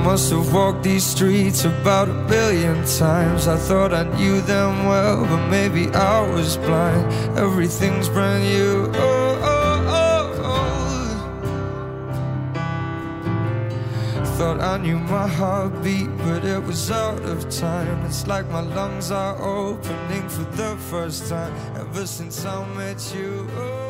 must have walked these streets about 1,000,000,000 times. I thought I knew them well, but maybe I was blind. Everything's brand new. Oh, oh, oh, oh. Thought I knew my heartbeat, but it was out of time. It's like my lungs are opening for the first time ever since I met you. Oh.